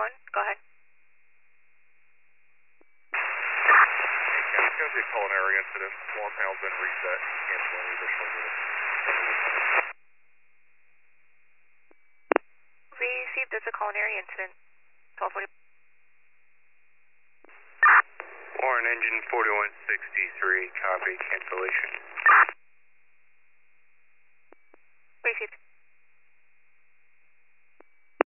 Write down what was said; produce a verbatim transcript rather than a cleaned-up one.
one, go ahead. It's going to be a culinary incident. Alarm panel's been reset. Cancel any additional units. We received this a culinary incident. twelve forty. Warren, engine forty-one sixty-three, copy, cancellation. Received.